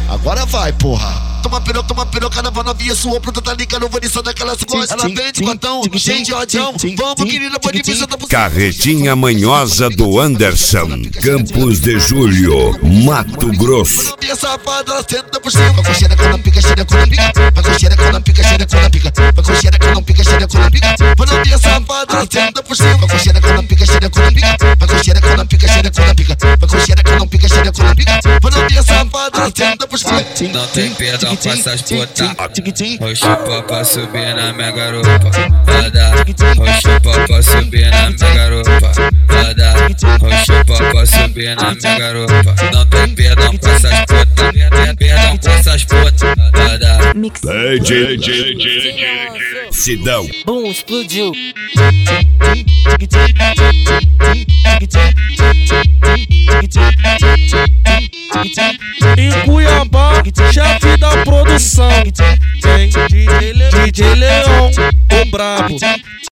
Agora vai, porra. Toma piroca, na novinha sua pronta, tá ligado? Vou nisso daquelas coisas. Ela vem de cotão, cheio de odião. Vamos, querida, pode vir, senta por cima. Carretinha manhosa do Anderson, Campos de Julho, Mato Grosso. Novinha safada, ela senta por cima. Vai com xereca na pica, xereca na pica. Vai com xereca na pica, xereca na pica. Vai com xereca na pica, xereca na pica. Vai novinha safada, ela senta por cima. Vai com xereca na pica, xereca na pica. Vai com xereca na pica, xereca na pica. Vai com xereca na pica, xereca na pica. Vai novinha safada, ela senta por cima. Não tem perdão pra essas putas. Vou chupar pra subir na minha garupa. Vou chupar pra subir na minha garupa. Vou chupar pra subir na minha garupa. Não tem perdão pra essas putas. Tem perdão pra essas putas. Sidão. Bum, explodiu. Em Cuiabá, chefe da produção, tem DJ Leão, o brabo.